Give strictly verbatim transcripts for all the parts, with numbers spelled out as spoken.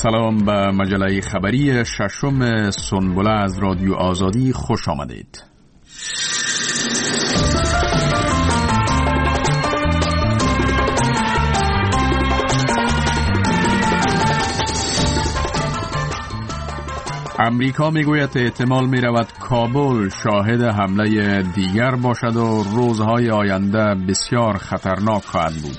سلام به مجله خبری ششم سنبله از رادیو آزادی خوش آمدید. امریکا میگوید احتمال میرود کابل شاهد حمله دیگر باشد و روزهای آینده بسیار خطرناک خواهد بود.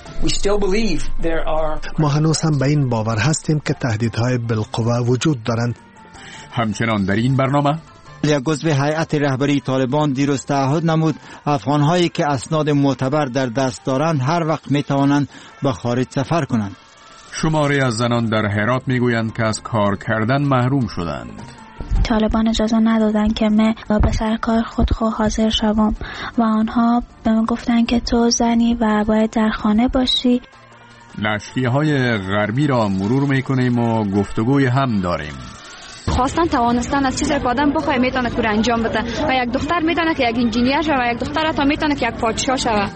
ما هنوز هم به این باور هستیم که تهدیدهای بالقوه وجود دارند. همچنان در این برنامه یک عضو هیئت رهبری طالبان دیروز تعهد نمود افغانهایی که اسناد معتبر در دست دارند هر وقت میتوانند به خارج سفر کنند. شماری از زنان در هرات میگویند که از کار کردن محروم شدند. طالبان اجازه ندادن که من به سر کار خود خود حاضر شوم و آنها به من گفتن که تو زنی و باید در خانه باشی. نشریه‌های غربی را مرور میکنیم و گفتگوی هم داریم. خواستن توانستن از چیزی که آدم بخواه میتونه کار انجام بده و یک دختر میتونه که یک انجینیر شوه و یک دختر حتی میتونه که یک پادشاه شوه.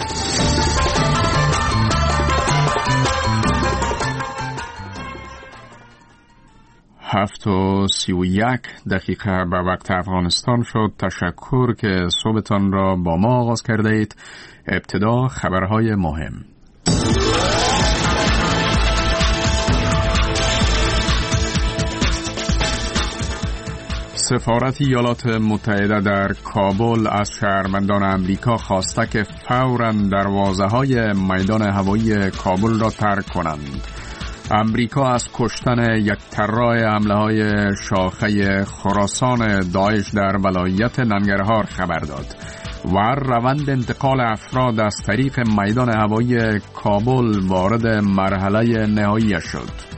هفت و سی و یک دقیقه به وقت افغانستان شد. تشکر که صبحتان را با ما آغاز کرده اید. ابتدا خبرهای مهم. سفارت ایالات متحده در کابل از شهروندان امریکا خواسته که فوراً دروازه‌های میدان هوایی کابل را ترک کنند. امریکا از کشتن یک طراح حمله‌های شاخه خراسان داعش در ولایت ننگرهار خبر داد و روند انتقال افراد از طریق میدان هوایی کابل وارد مرحله نهایی شد.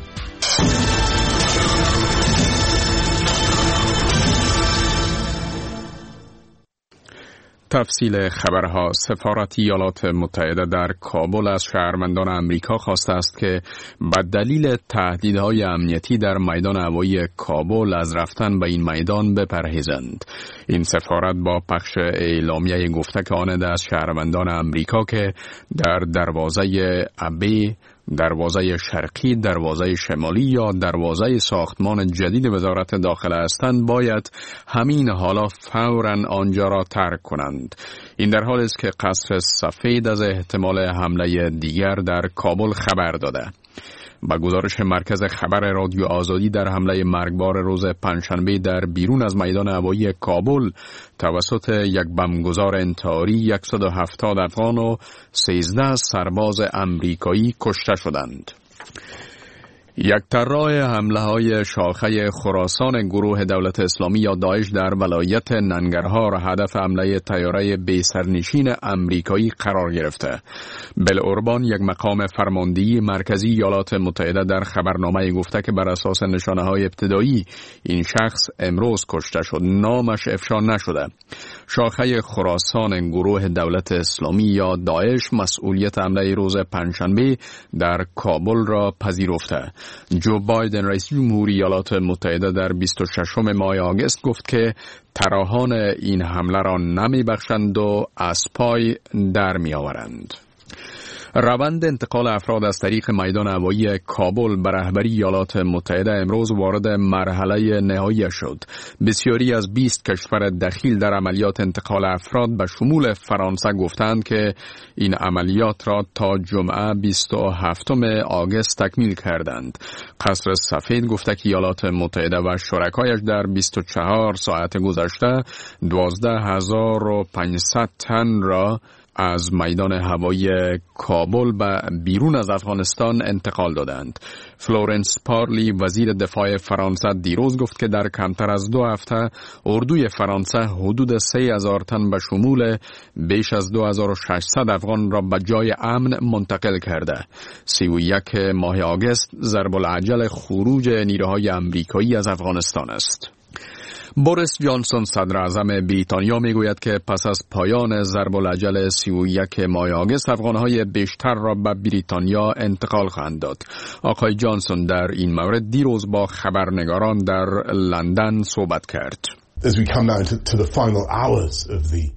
تفصیل خبرها. سفارت ایالات متحده در کابل از شهروندان امریکا خواسته است که به دلیل تهدیدهای امنیتی در میدان هوایی کابل از رفتن به این میدان بپرهیزند. این سفارت با پخش اعلامیه گفته که آن از شهروندان امریکا که در دروازه ابی، دروازه شرقی، دروازه شمالی یا دروازه ساختمان جدید وزارت داخله هستند باید همین حالا فوراً آنجا را ترک کنند. این در حالی است که قصر سفید از احتمال حمله دیگر در کابل خبر داده. با گزارش مرکز خبر رادیو آزادی در حمله مرگبار روز پنجشنبه در بیرون از میدان هوایی کابل توسط یک بمبگذار انتحاری صد و هفتاد افغان و سیزده سرباز امریکایی کشته شدند. یک طراح حمله‌های شاخه خراسان گروه دولت اسلامی یا داعش در ولایت ننگرهار هدف حمله طیاره بی‌سرنشین امریکایی قرار گرفته. بلوربان، یک مقام فرماندهی مرکزی ایالات متحده، در خبرنامه گفته که بر اساس نشانه‌های ابتدایی این شخص امروز کشته شد. نامش افشا نشده. شاخه خراسان گروه دولت اسلامی یا داعش مسئولیت حمله روز پنجشنبه در کابل را پذیرفته. جو بایدن رئیس جمهوری ایالات متحده در بیست و ششم ماه آگوست گفت که طراحان این حمله را نمیبخشند و از پای در میآورند. روند انتقال افراد از طریق میدان هوایی کابل به رهبری ایالات متحده امروز وارد مرحله نهایی شد. بسیاری از بیست کشور دخیل در عملیات انتقال افراد به شمول فرانسه گفتند که این عملیات را تا جمعه بیست و هفتم آگوست تکمیل کردند. قصر سفید گفته که ایالات متحده و شرکایش در بیست و چهار ساعت گذشته دوازده هزار و پانصد تن را از میدان هوایی کابل به بیرون از افغانستان انتقال دادند. فلورنس پارلی وزیر دفاع فرانسه دیروز گفت که در کمتر از دو هفته اردوی فرانسه حدود سه هزار تن به شمول بیش از دو هزار و ششصد افغان را به جای امن منتقل کرده. سی و یک ماه آگوست ضرب العجل خروج نیروهای امریکایی از افغانستان است. بوریس جانسون صدر اعظم بریتانیا میگوید که پس از پایان ضرب العجل سی و یک ماه آگوست افغانهای بیشتر را به بریتانیا انتقال خواهند داد. آقای جانسون در این مورد دیروز با خبرنگاران در لندن صحبت کرد. As we come down to, to the final hours of the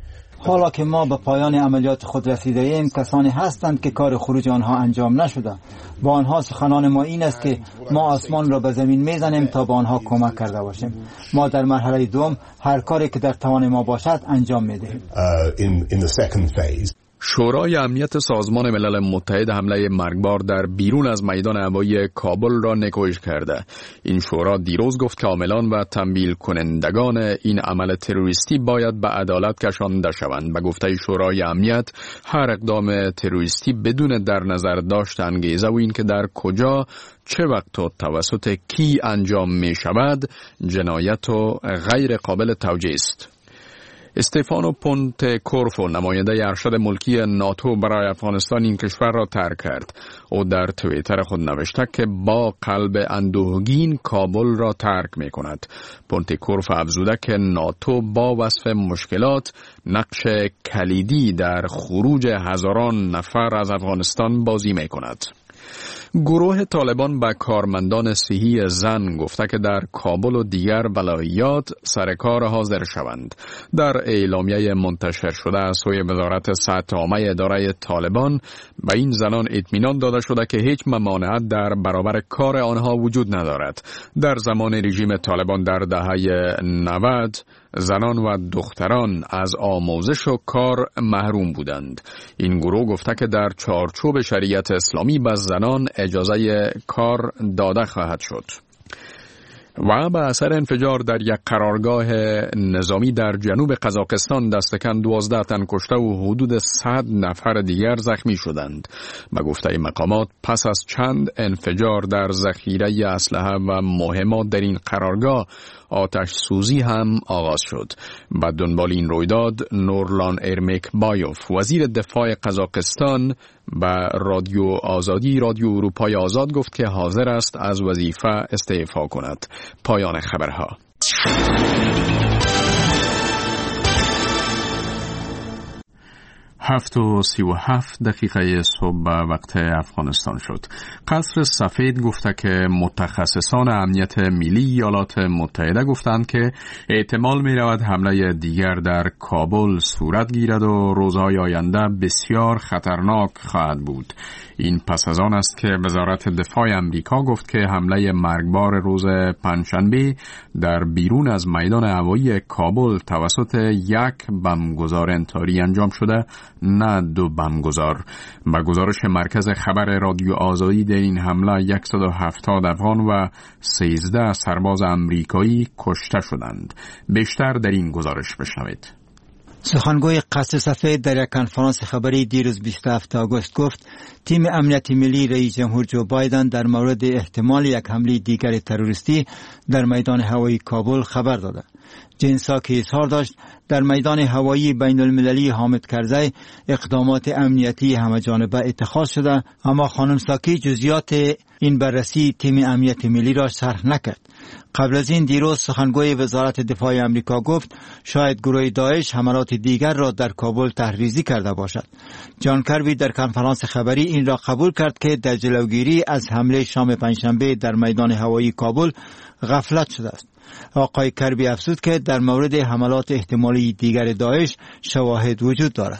حالا که ما به پایان عملیات خود رسیده ایم، کسانی هستند که کار خروج آنها انجام نشده. با آنها سخنان ما این است که ما آسمان را به زمین میزنیم تا به آنها کمک کرده باشیم. ما در مرحله دوم هر کاری که در توان ما باشد انجام میدهیم. شورای امنیت سازمان ملل متحد حمله مرگبار در بیرون از میدان هوایی کابل را نکوهش کرده. این شورا دیروز گفت که عاملان و تنبیه کنندگان این عمل تروریستی باید به عدالت کشانده شوند. به گفته شورای امنیت، هر اقدام تروریستی بدون در نظر داشت انگیزه و این که در کجا، چه وقت و توسط کی انجام می شود، جنایت و غیر قابل توجیه است. استفانو پونت کورفو، نماینده ارشد ملکی ناتو برای افغانستان، این کشور را ترک کرد. او در توییتر خود نوشته که با قلب اندوهگین کابل را ترک می کند. پونت کورفو افزوده که ناتو با وصف مشکلات نقش کلیدی در خروج هزاران نفر از افغانستان بازی می کند. گروه طالبان به کارمندان صحی زن گفته که در کابل و دیگر ولایات سر کار حاضر شوند. در اعلامیه منتشر شده از سوی وزارت صحت عامه اداره طالبان به این زنان اطمینان داده شده که هیچ ممانعت در برابر کار آنها وجود ندارد. در زمان رژیم طالبان در دهه نود زنان و دختران از آموزش و کار محروم بودند. این گروه گفته که در چارچوب شریعت اسلامی به زنان اجازه کار داده خواهد شد. و به اثر انفجار در یک قرارگاه نظامی در جنوب قزاقستان دست کم دوازده تن کشته و حدود صد نفر دیگر زخمی شدند. به گفته مقامات پس از چند انفجار در ذخیره اسلحه و مهمات در این قرارگاه آتش سوزی هم آغاز شد. بعد دنبال این رویداد نورلان ارمیک بایوف، وزیر دفاع قزاقستان، به رادیو آزادی رادیو اروپای آزاد گفت که حاضر است از وظیفه استعفا کند. پایان خبرها. هفت و سی و هفت دقیقه صبح وقت افغانستان شد. قصر سفید گفته که متخصصان امنیت ملی ایالات متحده گفتند که احتمال می رود حمله دیگر در کابل صورت گیرد و روزهای آینده بسیار خطرناک خواهد بود. این پس از آن است که وزارت دفاع امریکا گفت که حمله مرگبار روز پنجشنبه در بیرون از میدان هوایی کابل توسط یک بمبگذار انتحاری انجام شده، نه دو بمبگذار. با گزارش مرکز خبر رادیو آزادی در این حمله صد و هفتاد افغان و سیزده سرباز امریکایی کشته شدند. بیشتر در این گزارش بشنوید. سخنگوی قصر سفید در یک کنفرانس خبری دیروز بیست و هفتم آگوست گفت تیم امنیتی ملی رئیس جمهور جو بایدن در مورد احتمال یک حمله دیگر تروریستی در میدان هوایی کابل خبر داده. جین ساکی اظهار داشت در میدان هوایی بین المللی حامد کرزی اقدامات امنیتی همه جانبه اتخاذ شده، اما خانم ساکی جزئیات این بررسی تیم امنیتی ملی را شرح نکرد. قبل از این دیروز سخنگوی وزارت دفاع امریکا گفت شاید گروه داعش حملات دیگر را در کابل تحریزی کرده باشد. جان کربی در کنفرانس خبری این را قبول کرد که در جلوگیری از حمله شام پنجشنبه در میدان هوایی کابل غفلت شده است. آقای کربی افزود که در مورد حملات احتمالی دیگر داعش شواهد وجود دارد.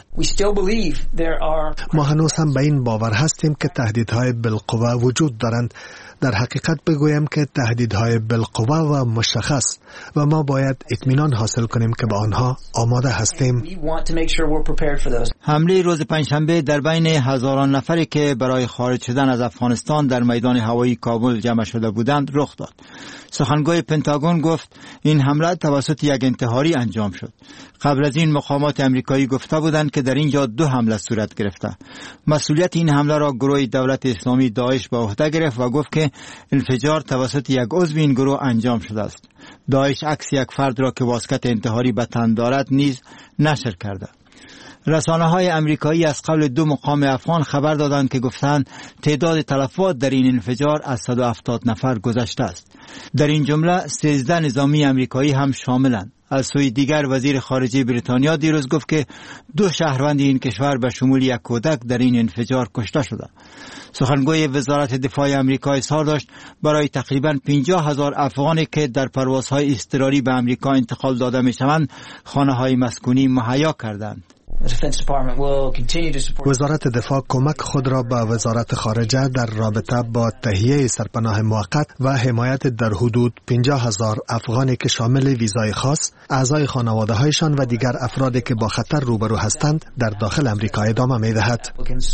ما هنوز هم به این باور هستیم که تهدیدهای بالقوه وجود دارند. در حقیقت بگویم که تهدیدهای بالقوه و مشخص و ما باید اطمینان حاصل کنیم که به آنها آماده هستیم. حمله روز پنجشنبه در بین هزاران نفری که برای خارج شدن از افغانستان در میدان هوایی کابل جمع شده بودند رخ داد. سخنگوی پنتاگون گفت این حمله توسط یک انتحاری انجام شد. قبل از این مقامات امریکایی گفته بودند که در اینجا دو حمله صورت گرفته. مسئولیت این حمله را گروه دولت اسلامی داعش به عهده گرفت و گفت که انفجار توسط یک عضو این گروه انجام شده است. داعش عکس یک فرد را که واسکت انتحاری به تن دارد نیز نشر کرده. رسانه‌های امریکایی از قبل دو مقام افغان خبر دادند که گفتند تعداد تلفات در این انفجار از صد و هفتاد نفر گذشته است. در این جمله سیزده نظامی امریکایی هم شاملند. از سوی دیگر وزیر خارجه بریتانیا دیروز گفت که دو شهروند این کشور به شمول یک کودک در این انفجار کشته شده. سخنگوی وزارت دفاع امریکا اظهار داشت برای تقریباً پنجاه هزار افغانی که در پروازهای اضطراری به امریکا انتقال داده می شوند خانه‌های مسکونی مهیا کردند. وزارت دفاع کمک خود را به وزارت خارجه در رابطه با تهیه سرپناه موقت و حمایت در حدود پنجاه هزار افغانی که شامل ویزای خاص، اعضای خانواده هایشان و دیگر افرادی که با خطر روبرو هستند در داخل امریکا ادامه می دهد.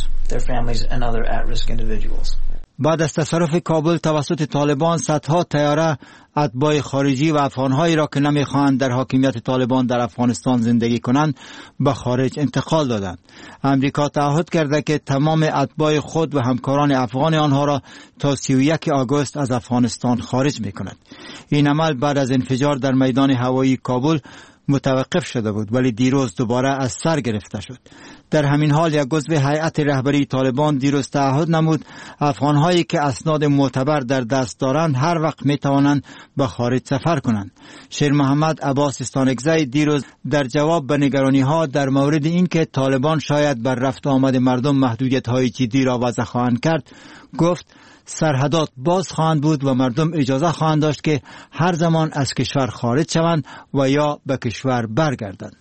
بعد از تصرف کابل توسط طالبان، صدها طیاره اتباع خارجی و افغانهایی را که نمیخواهند در حاکمیت طالبان در افغانستان زندگی کنند به خارج انتقال دادند. امریکا تعهد کرده که تمام اتباع خود و همکاران افغان آنها را تا سی و یک آگوست از افغانستان خارج میکند. این عمل بعد از انفجار در میدان هوایی کابل متوقف شده بود، ولی دیروز دوباره از سر گرفته شد. در همین حال یک عضو هیئت رهبری طالبان دیروز تعهد نمود افغانهایی که اسناد معتبر در دست دارند هر وقت می توانند به خارج سفر کنند. شیر محمد عباس استانکزی دیروز در جواب به نگرانی ها در مورد اینکه طالبان شاید بر رفت آمد مردم محدودیت های جدی را وضع خواهند کرد گفت سرحدات باز خواهند بود و مردم اجازه خواهند داشت که هر زمان از کشور خارج شوند و یا به کشور برگردند.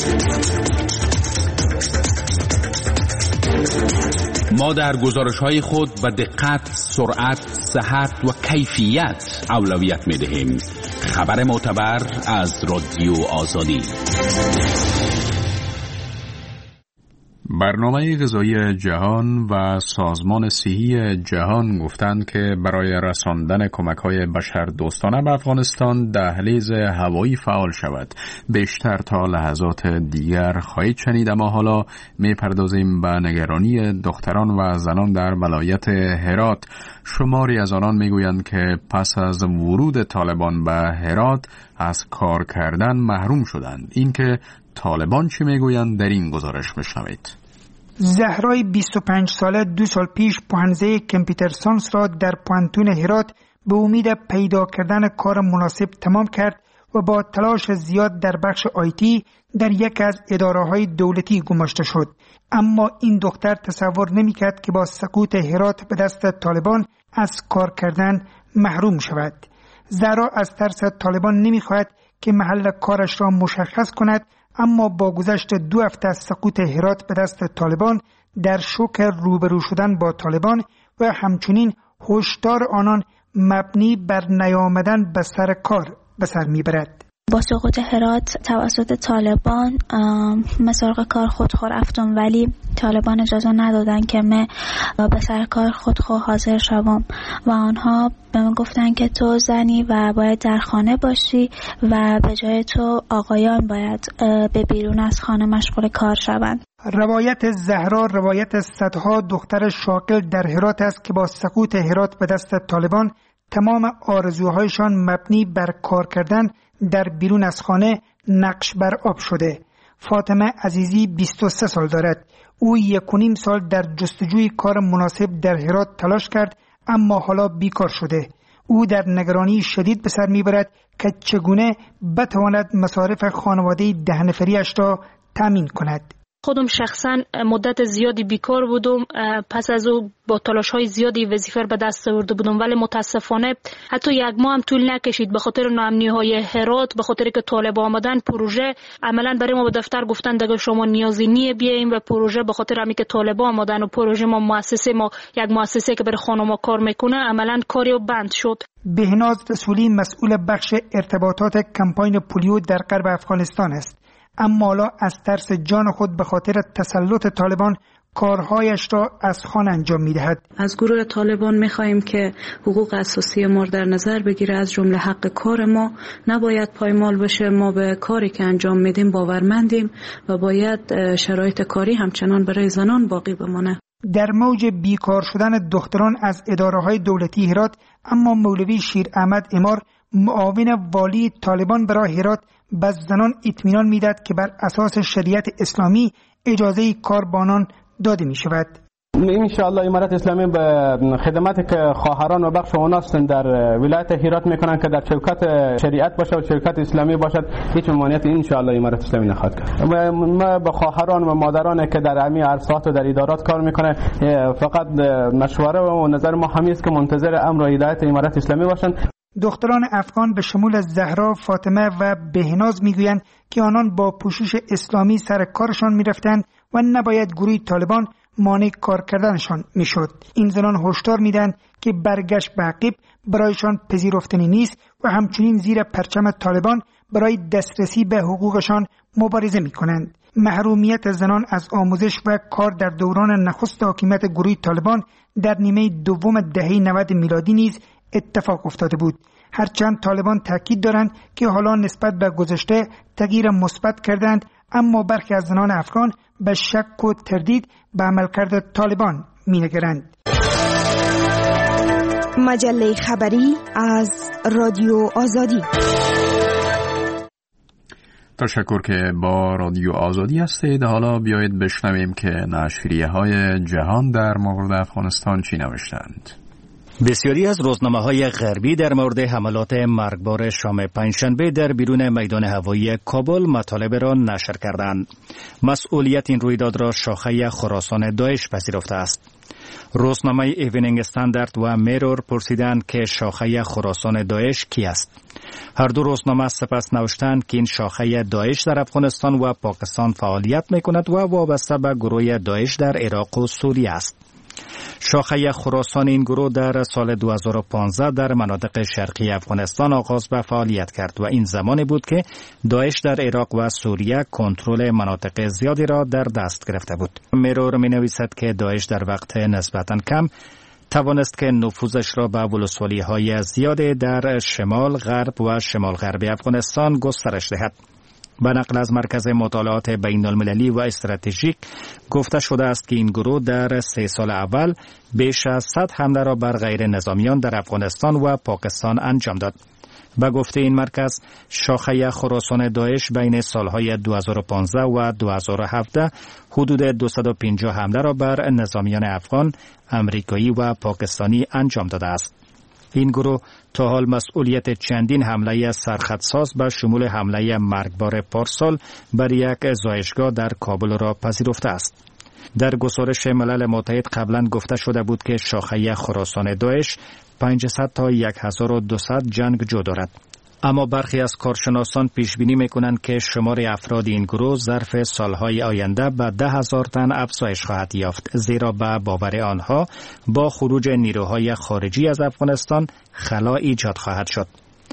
ما در گزارش‌های خود به دقت، سرعت، صحت و کیفیت اولویت می‌دهیم. خبر معتبر از رادیو آزادی. برنامه غذایی جهان و سازمان صحی جهان گفتند که برای رساندن کمک‌های بشردوستانه به افغانستان دهلیز هوایی فعال شود. بیشتر تا لحظات دیگر خواهید شنید، اما حالا می‌پردازیم به نگرانی دختران و زنان در ولایت هرات. شماری از آنان می‌گویند که پس از ورود طالبان به هرات از کار کردن محروم شدند. اینکه طالبان چی میگویند در این گزارش بشنوید. زهرای بیست و پنج ساله دو سال پیش پوهنځی کامپیوتر ساینس را در پوهنتون هرات به امید پیدا کردن کار مناسب تمام کرد و با تلاش زیاد در بخش آیتی در یک از اداره‌های دولتی گماشته شد. اما این دختر تصور نمی‌کرد که با سقوط هرات به دست طالبان از کار کردن محروم شود. زهرا از ترس طالبان نمی‌خواهد که محل کارش را مشخص کند، اما با گذشت دو هفته از سقوط هرات به دست طالبان در شوک روبرو شدن با طالبان و همچنین هشدار آنان مبنی بر نیامدن به سر کار به سر میبرد. با سقوط هرات توسط طالبان من سراغ کار خودخو رفتم، ولی طالبان اجازه ندادن که من به سر کار خودخو حاضر شوم و آنها به من گفتن که تو زنی و باید در خانه باشی و به جای تو آقایان باید به بیرون از خانه مشغول کار شوند. روایت زهرا روایت صدها دختر شاغل در هرات است که با سقوط هرات به دست طالبان تمام آرزوهایشان مبنی بر کار کردن در بیرون از خانه نقش بر آب شده. فاطمه عزیزی بیست و سه سال دارد. او یک و نیم سال در جستجوی کار مناسب در هرات تلاش کرد، اما حالا بیکار شده. او در نگرانی شدید به سر میبرد که چگونه بتواند مصارف خانواده ده نفریش را تامین کند. خودم شخصا مدت زیادی بیکار بودم، پس از او با تلاش های زیادی وظیفه به دست آورده بودم، ولی متاسفانه حتی یک ماه هم طول نکشید به خاطر ناامنی های هرات، به خاطر که طالب آمدن پروژه عملا برای ما به دفتر گفتن دیگه شما نیازی نیه بیایم و پروژه به خاطر همین که طالب آمدن و پروژه ما مؤسسه ما یک مؤسسه که برای خانم‌ها کار میکنه عملا کاریو بند شد. بهناز رسولی مسئول بخش ارتباطات کمپاین پولیو در غرب افغانستان است، اما حالا از ترس جان خود به خاطر تسلط طالبان کارهایش را از خانه انجام می‌دهد. از گروه طالبان می‌خواهیم که حقوق اساسی ما در نظر بگیره، از جمله حق کار ما نباید پایمال بشه. ما به کاری که انجام میدیم باورمندیم و باید شرایط کاری همچنان برای زنان باقی بمانه. در موج بیکار شدن دختران از اداره‌های دولتی هرات، اما مولوی شیر احمد امار معاون والی طالبان برای هرات به زنان اطمینان میداد که بر اساس شریعت اسلامی اجازه کار به آنان داده می شود. ان شاء الله امارت اسلامی به خدماتی که خواهران و بخش اوناست در ولایت هرات میکنن که در چوکات شریعت باشه و چوکات اسلامی باشد، هیچ ممانعتی ان شاء الله امارت اسلامی نخواهد کرد. و ما به خواهران و مادرانی که در امی عرصات و در ادارات کار میکنه فقط مشوره و نظر ما همین است که منتظر امر و هدایت امارت اسلامی باشند. دختران افغان به شمول زهرا، فاطمه و بهناز میگویند که آنان با پوشش اسلامی سر کارشان میرفتند و نباید گروه طالبان مانع کار کردنشان میشد. این زنان هشدار میدن که برگشت به عقب برایشان پذیرفتنی نیست و همچنین زیر پرچم طالبان برای دسترسی به حقوقشان مبارزه میکنند. محرومیت زنان از آموزش و کار در دوران نخست حاکمیت گروه طالبان در نیمه دوم دهه نود میلادی نیز اتفاق افتاده بود. هرچند طالبان تاکید دارند که حالا نسبت به گذشته تغییر مثبت کردند، اما برخی از زنان افغان به شک و تردید به عملکرد طالبان می‌نگرند. مجله خبری از رادیو آزادی. تشکر که با رادیو آزادی هستید. حالا بیایید بشنویم که نشریه‌های جهان در مورد افغانستان چی نوشتند. بسیاری از روزنامه‌های غربی در مورد حملات مرگبار شام پنجشنبه در بیرون میدان هوایی کابل مطالب را نشر کردند. مسئولیت این رویداد را شاخه خراسان داعش پذیرفته است. روزنامه ایونینگ استاندارد و میرور پرسیدند که شاخه خراسان داعش کی است. هر دو روزنامه سپس نوشتند که این شاخه داعش در افغانستان و پاکستان فعالیت می‌کند و وابسته به گروه داعش در عراق و سوریه است. شاخه خراسان این گروه در سال دو هزار و پانزده در مناطق شرقی افغانستان آغاز به فعالیت کرد و این زمانی بود که داعش در عراق و سوریه کنترل مناطق زیادی را در دست گرفته بود. میرور می نویسد که داعش در وقت نسبتاً کم توانست که نفوذش را به ولسوالی‌های زیادی در شمال، غرب و شمال غربی افغانستان گسترش دهد. به نقل از مرکز مطالعات بین المللی و استراتژیک گفته شده است که این گروه در سه سال اول بیش از صد حمله را بر غیر نظامیان در افغانستان و پاکستان انجام داد. به گفته این مرکز، شاخه خراسان داعش بین سالهای دو هزار و پانزده و دو هزار و هفده حدود دویست و پنجاه حمله را بر نظامیان افغان، امریکایی و پاکستانی انجام داده است. این گروه تا حال مسئولیت چندین حمله سرخطساز به شمول حمله مرگبار پارسال بر یک زایشگاه در کابل را پذیرفته است. در گزارش ملل متحد قبلا گفته شده بود که شاخه خراسان داعش پانصد تا هزار و دویست جنگجو دارد. اما برخی از کارشناسان پیش بینی میکنند که شمار افراد این گروه ظرف سالهای آینده به ده هزار تن افزایش خواهد یافت، زیرا به باور آنها با خروج نیروهای خارجی از افغانستان خلا ایجاد خواهد شد.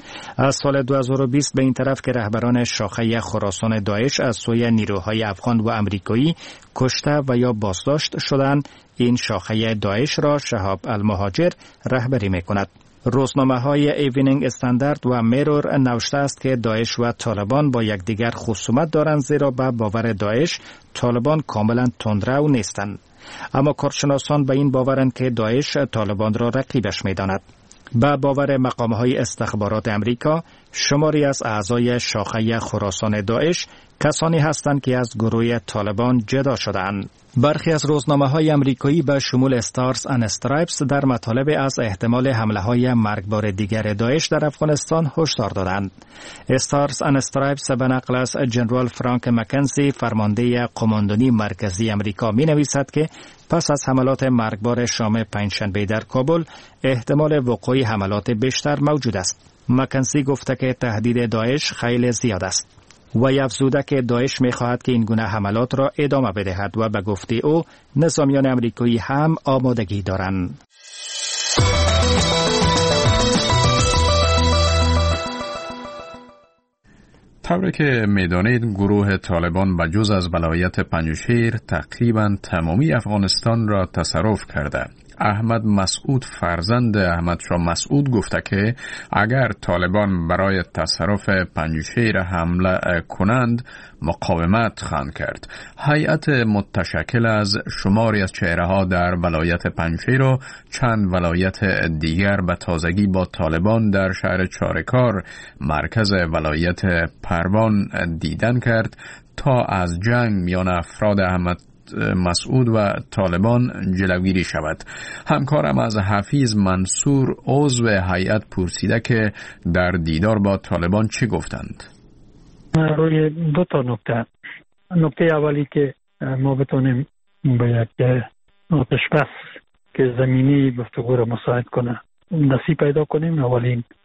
از سال دو هزار و بیست به این طرف که رهبران شاخه خراسان داعش از سوی نیروهای افغان و امریکایی کشته و یا بازداشت شدند، این شاخه داعش را شهاب المهاجر رهبری میکند. روزنامه های ایونینگ استاندارد و میرور نوشته است که داعش و طالبان با یکدیگر خصومت دارند، زیرا به باور داعش طالبان کاملا تندرو نیستند. اما کارشناسان به این باورند که داعش طالبان را رقیبش می‌داند. به باور مقام‌های استخبارات امریکا، شماری از اعضای شاخه خراسان داعش کسانی هستند که از گروه طالبان جدا شدند. برخی از روزنامه‌های امریکایی به شمول استارز اند استرایپس در مطالب از احتمال حمله‌های مرگبار دیگر داعش در افغانستان هشدار دادند. استارز اند استرایپس به نقل از جنرال فرانک مکنزی، فرمانده قماندانی مرکزی امریکا، می‌نویسد که پس از حملات مرگبار شام پنجشنبه در کابل احتمال وقوع حملات بیشتر موجود است. مکنزی گفته که تهدید داعش خیلی زیاد است و افزوده که داعش می‌خواهد که این گونه حملات را ادامه بدهد و به گفته او نظامیان امریکایی هم آمادگی دارند. طوری که می‌دانید گروه طالبان به جز از ولایت پنجشیر تقریباً تمامی افغانستان را تصرف کرده. احمد مسعود فرزند احمد شاه مسعود گفته که اگر طالبان برای تصرف پنجشیر حمله کنند مقاومت خواهند کرد. هیئت متشکل از شماری از چهره‌ها در ولایت پنجشیر و چند ولایت دیگر به تازگی با طالبان در شهر چارکار مرکز ولایت پروان دیدن کرد تا از جنگ میان افراد احمد مسعود و طالبان جلوگیری شود. همکارم از حفیظ منصور عضو هیئت پرسیده که در دیدار با طالبان چی گفتند. روی دو تا نکته. نکته اولی که ما بتونیم به یک آتش بس که زمینی گفتگو را مساعد کنه دستی پیدا کنیم. اولین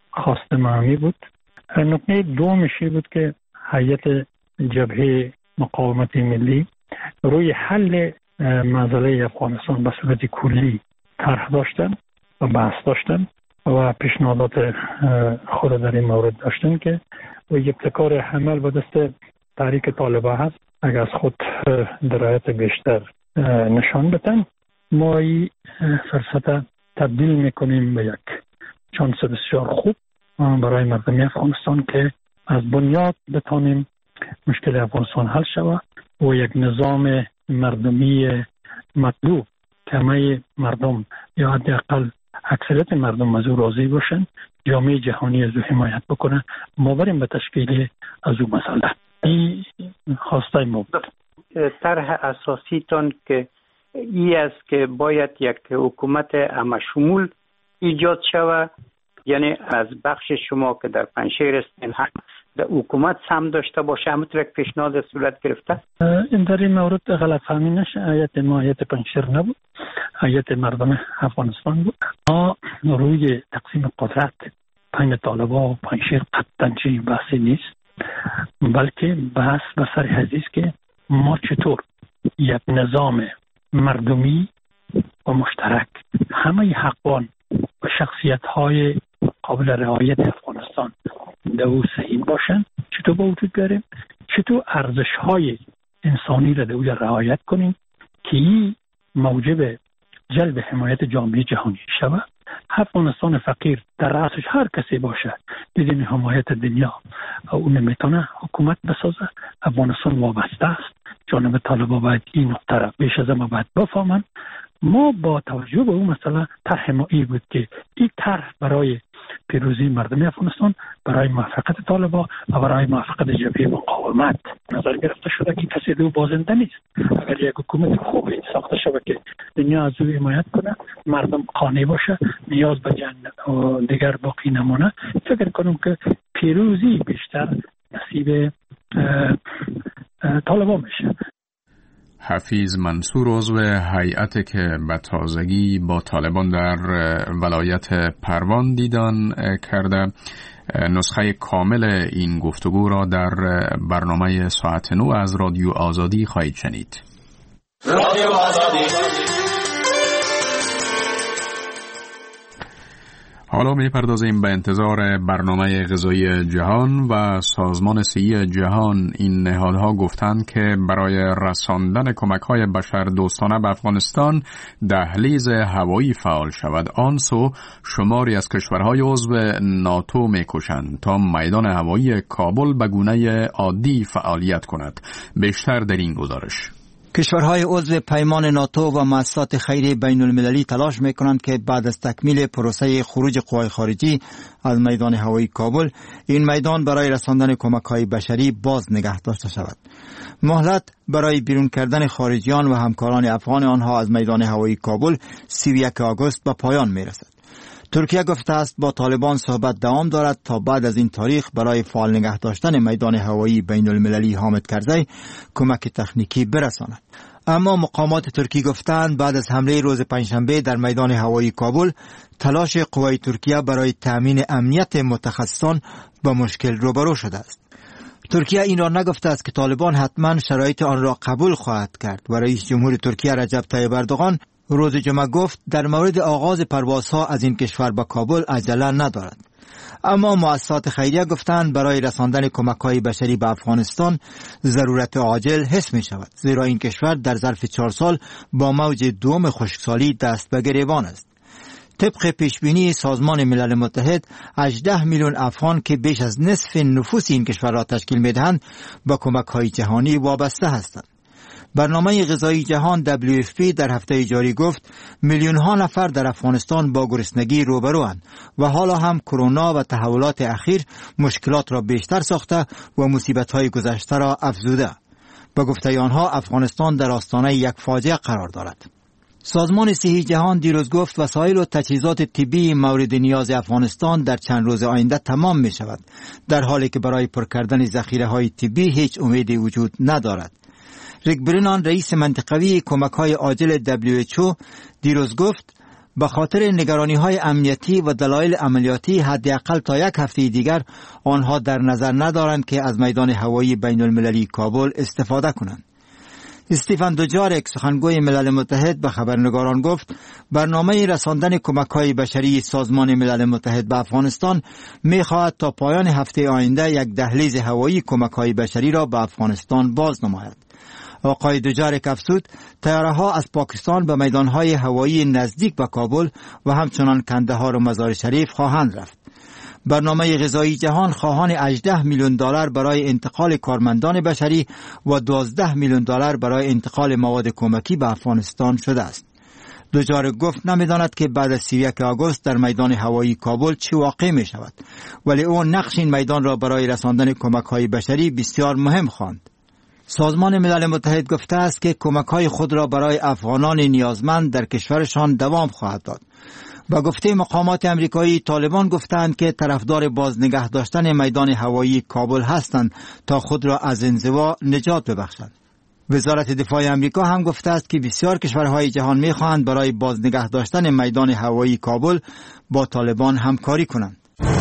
خواست ما بود. نکته دومش بود که هیئت جبهه مقاومت ملی روی حل مسئله افغانستان به صورت کلی طرح داشتن و بحث داشتن و پیشنهادات خود در این مورد داشتن که ابتکار حمل به دست تحریک طالبان هست. اگر از خود درایت بیشتر نشان بدن ما این فرصت تبدیل میکنیم به یک شانس بسیار خوب برای مردم افغانستان که از بنیاد بتانیم مشکل افغانستان حل شود و یک نظام مردمی مطلوب که همه مردم یا حداقل اکثریت مردم از او راضی باشند، جامعه جهانی از او حمایت بکنه، ما بریم به تشکیل از او مسئله. این خواسته ما بود. طرح اساسی تان که ای است که باید یک حکومت همه شمول ایجاد شود، یعنی از بخش شما که در پنجشیر هستین هم در حکومت سهم داشته باشه، همونطور یک پیشنهاد صورت گرفته. این در این مورد غلط فهمی نشه، هیئت ما هیئت پنجشیر نبود، هیئت مردم افغانستان بود. ما روی تقسیم قدرت بین طالبان و پنجشیر قطعاً چنین بحثی نیست، بلکه بحث به سر حدیث که ما چطور یک نظام مردمی و مشترک همه حقوق و شخصیت های قابل رعایت افغانستان در او سهیم باشند، چطور با وجود بیاریم، چطور ارزش های انسانی را در او رعایت کنیم که این موجب جلب حمایت جامعه جهانی شود. افغانستان فقیر در رأسش هر کسی باشه بدون حمایت دنیا او نمیتونه حکومت بسازه. افغانستان وابسته است. جانب طالبان باید این نقطه را بیش از همه باید بفهمن. ما با توجه به اون مسئله طرح ما این بود که این طرح برای پیروزی مردم افغانستان، برای موفقیت طالبان و برای موفقیت جبهه مقاومت نظر گرفته شده که کسی دو بازنده نیست. اگر یک حکومت خوبی ساخته شود که دنیا از او حمایت کنه، مردم قانع باشه، نیاز به جنگ دیگر باقی نمونه، فکر کنم که پیروزی بیشتر نصیب طالبان میشه. حفیظ منصور عضو هیئت که به تازگی با طالبان در ولایت پروان دیدن کرده، نسخه کامل این گفتگو را در برنامه ساعت نو از رادیو آزادی خواهید شنید. رادیو آزادی. حالا می‌پردازیم به انتظار برنامه غذایی جهان و سازمان صحی جهان. این نهادها گفتند که برای رساندن کمک‌های بشردوستانه به افغانستان دهلیز هوایی فعال شود. آن سو شماری از کشورهای عضو ناتو می‌کوشند تا میدان هوایی کابل به گونه عادی فعالیت کند. بیشتر در این گزارش. کشورهای عضو پیمان ناتو و مؤسسات خیریه بین المللی تلاش میکنند که بعد از تکمیل پروسه خروج قوای خارجی از میدان هوایی کابل، این میدان برای رساندن کمک‌های بشری باز نگه داشته شود. مهلت برای بیرون کردن خارجیان و همکاران افغان آنها از میدان هوایی کابل سی و یک آگوست به پایان میرسد. ترکیه گفته است با طالبان صحبت دوام دارد تا بعد از این تاریخ برای فعال نگه داشتن میدان هوایی بین المللی حامد کرزی کمک تکنیکی برساند. اما مقامات ترکی گفتند بعد از حمله روز پنجشنبه در میدان هوایی کابل، تلاش قوای ترکیه برای تامین امنیت متخصصان با مشکل روبرو شده است. ترکیه این را نگفته است که طالبان حتما شرایط آن را قبول خواهد کرد و رئیس جمهور ترکیه رجب طیب اردوغان روز جمعه گفت در مورد آغاز پروازها از این کشور به کابل عجله ندارد. اما مؤسسات خیریه گفتند برای رساندن کمک‌های بشری به افغانستان ضرورت عاجل حس می شود، زیرا این کشور در ظرف چهار سال با موج دوم خشکسالی دست به گریبان است. طبق پیشبینی سازمان ملل متحد، هجده میلیون افغان که بیش از نصف نفوس این کشور را تشکیل می‌دهند با کمک‌های جهانی وابسته هستند. برنامه غذایی جهان دبلیو اف پی در هفته جاری گفت میلیون ها نفر در افغانستان با گرسنگی روبروند و حالا هم کرونا و تحولات اخیر مشکلات را بیشتر ساخته و مصیبت های گذشته را افزوده. با گفته آنها افغانستان در آستانه یک فاجعه قرار دارد. سازمان صحی جهان دیروز گفت وسایل و تجهیزات طبی مورد نیاز افغانستان در چند روز آینده تمام می شود، در حالی که برای پر کردن ذخیره های طبی هیچ امیدی وجود ندارد. ریک برینان رئیس منطقوی کمک‌های عاجل دبلیو اچ او دیروز گفت به خاطر نگرانی‌های امنیتی و دلایل عملیاتی حداقل تا یک هفته دیگر آنها در نظر ندارند که از میدان هوایی بین المللی کابل استفاده کنند. استیفن دوجارک سخنگوی ملل متحد به خبرنگاران گفت برنامه رساندن کمک‌های بشری سازمان ملل متحد به افغانستان می‌خواهد تا پایان هفته آینده یک دهلیز هوایی کمک‌های بشری را به افغانستان باز نماید. آقای دوجارک افزود طیاره‌ها از پاکستان به میدان‌های هوایی نزدیک به کابل و همچنان کندهار و مزار شریف خواهند رفت. برنامه غذایی جهان خواهان هجده میلیون دلار برای انتقال کارمندان بشری و دوازده میلیون دلار برای انتقال مواد کمکی به افغانستان شده است. دوجارک گفت نمی‌داند که بعد از سی و یک آگوست در میدان هوایی کابل چه واقع می شود، ولی او نقش این میدان را برای رساندن کمک‌های بشری بسیار مهم خواند. سازمان ملل متحد گفته است که کمک‌های خود را برای افغانان نیازمند در کشورشان دوام خواهد داد. با گفته مقامات امریکایی، طالبان گفتند که طرفدار بازنگه داشتن میدان هوایی کابل هستند تا خود را از انزوا نجات ببخشند. وزارت دفاع امریکا هم گفته است که بسیار کشورهای جهان می‌خواهند برای بازنگه داشتن میدان هوایی کابل با طالبان همکاری کنند.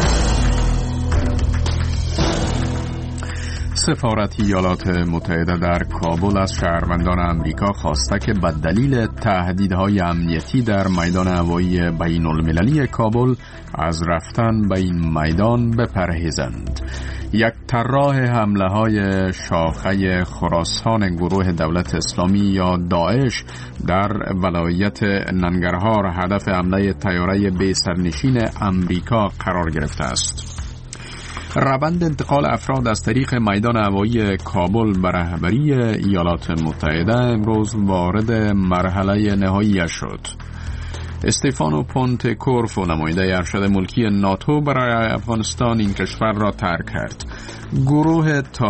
سفارت ایالات متحده در کابل از شهروندان امریکا خواسته که به دلیل تهدیدهای امنیتی در میدان هوایی بین المللی کابل از رفتن به این میدان بپرهیزند. یک طراح حمله های شاخه خراسان گروه دولت اسلامی یا داعش در ولایت ننگرهار هدف حمله طیاره بی سرنشین امریکا قرار گرفته است. روند انتقال افراد از طریق میدان هوایی کابل به رهبری ایالات متحده امروز وارد مرحله نهایی شد. استفانو پونت کورفو نماینده ارشد ملکی ناتو برای افغانستان این کشور را ترک کرد. گروه